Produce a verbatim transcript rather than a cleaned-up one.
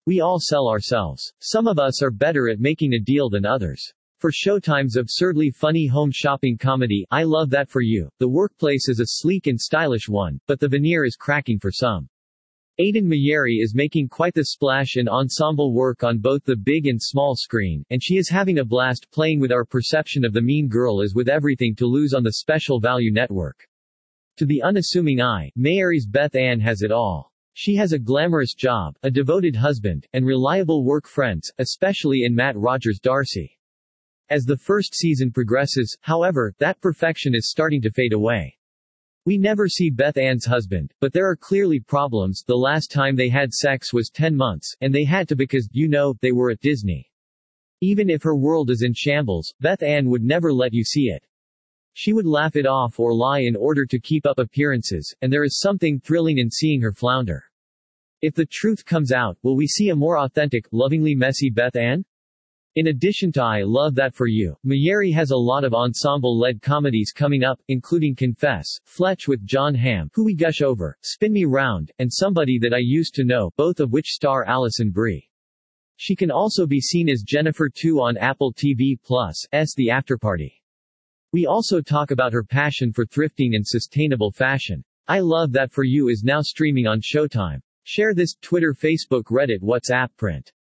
We all sell ourselves. Some of us are better at making a deal than others. For Showtime's absurdly funny home shopping comedy, I Love That For You, the workplace is a sleek and stylish one, but the veneer is cracking for some. Aiden Mayeri is making quite the splash in ensemble work on both the big and small screen, and she is having a blast playing with our perception of the mean girl as with everything to lose on the Special Value Network. To the unassuming eye, Mayeri's Beth Ann has it all. She has a glamorous job, a devoted husband, and reliable work friends, especially in Matt Rogers' Darcy. As the first season progresses, however, that perfection is starting to fade away. We never see Beth Ann's husband, but there are clearly problems. The last time they had sex was ten months, and they had to because, you know, they were at Disney. Even if her world is in shambles, Beth Ann would never let you see it. She would laugh it off or lie in order to keep up appearances, and there is something thrilling in seeing her flounder. If the truth comes out, will we see a more authentic, lovingly messy Beth Ann? In addition to I Love That For You, Mayeri has a lot of ensemble-led comedies coming up, including Confess, Fletch with John Hamm, Who We Gush Over, Spin Me Round, and Somebody That I Used to Know, both of which star Alison Brie. She can also be seen as Jennifer Tu on Apple T V Plus' The Afterparty. We also talk about her passion for thrifting and sustainable fashion. I Love That For You is now streaming on Showtime. Share this, Twitter, Facebook, Reddit, WhatsApp, print.